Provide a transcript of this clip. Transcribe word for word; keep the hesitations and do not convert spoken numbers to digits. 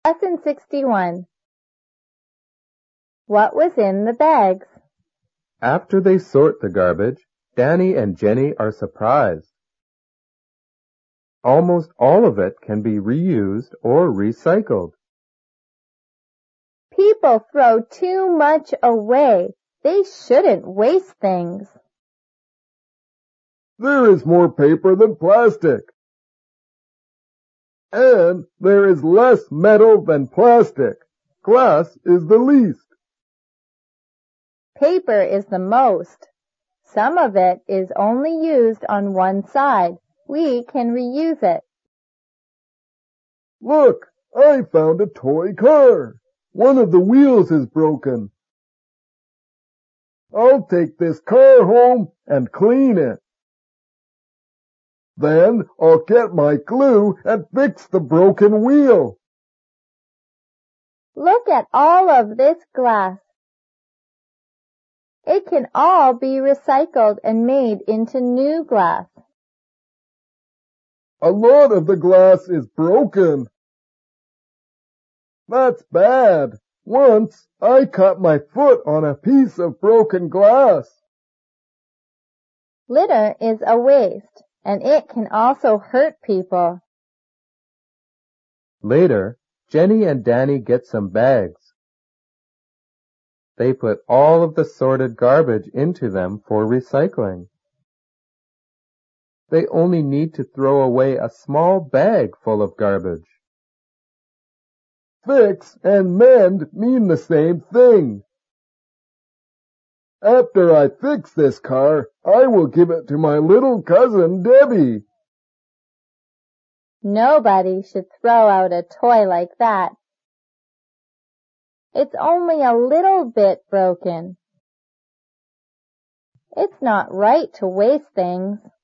Lesson sixty-one. What was in the bags? After they sort the garbage, Danny and Jenny are surprised. Almost all of it can be reused or recycled. People throw too much away. They shouldn't waste things. There is more paper than plastic. And there is less metal than plastic. Glass is the least. Paper is the most. Some of it is only used on one side. We can reuse it. Look, I found a toy car. One of the wheels is broken. I'll take this car home and clean it. Then I'll get my glue and fix the broken wheel. Look at all of this glass. It can all be recycled and made into new glass. A lot of the glass is broken. That's bad. Once I cut my foot on a piece of broken glass. Litter is a waste, and it can also hurt people. Later, Jenny and Danny get some bags. They put all of the sorted garbage into them for recycling. They only need to throw away a small bag full of garbage. Fix and mend mean the same thing. After I fix this car, I will give it to my little cousin Debbie. Nobody should throw out a toy like that. It's only a little bit broken. It's not right to waste things.